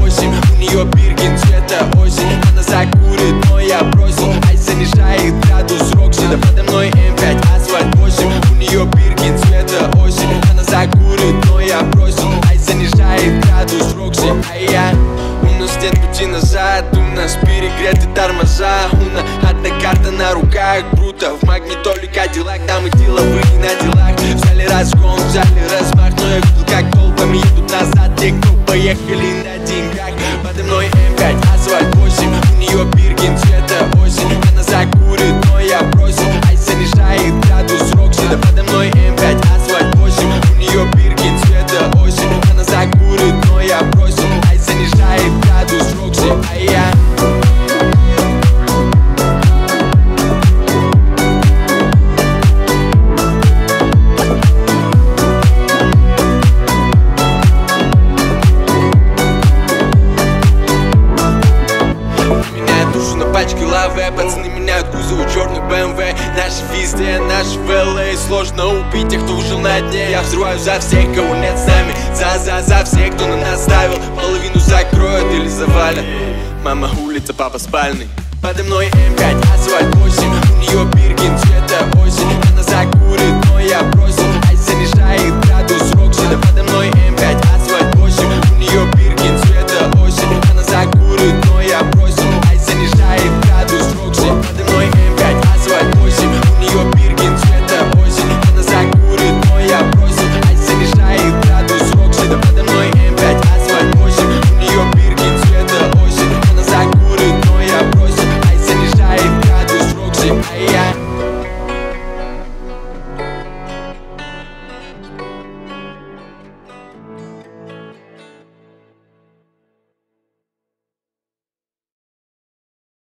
8. У нее Биркин цвета осень. Она закурит, но я бросил. Ай занижает градус Рокси. Да подо мной М5, асфальт 8. У нее Биркин цвета осень. Она закурит, но я бросил. Ай занижает градус Рокси. А я... У нас нет пути назад, у нас перегреты тормоза. У нас одна карта на руках, круто. В магнитоле Кадиллак, там и деловые на делах. Взяли разгон, взяли размах, но я видел, как толпами едут назад те, кто поехали на деньгах. Подо мной М5, асфальт 8. У нее Биркин цвета осень. Она закурит, но я бросил. Ай занижает градус Рокси. Да подо мной М5, асфальт 8. У нее Биркин цвета осень. Она закурит, но я бросил. Ай занижает градус Рокси. А я... Пачки лавы, пацаны меняют кузов у черных BMW. Наши везде, наши в LA. Сложно убить тех, кто ушел на дне. Я взрываю за всех, кого нет с нами. За всех, кто на нас ставил. Половину закроют или завалят. Мама улица, папа спальный. Подо мной М5, асфальт 8. У нее Биркин цвета осень.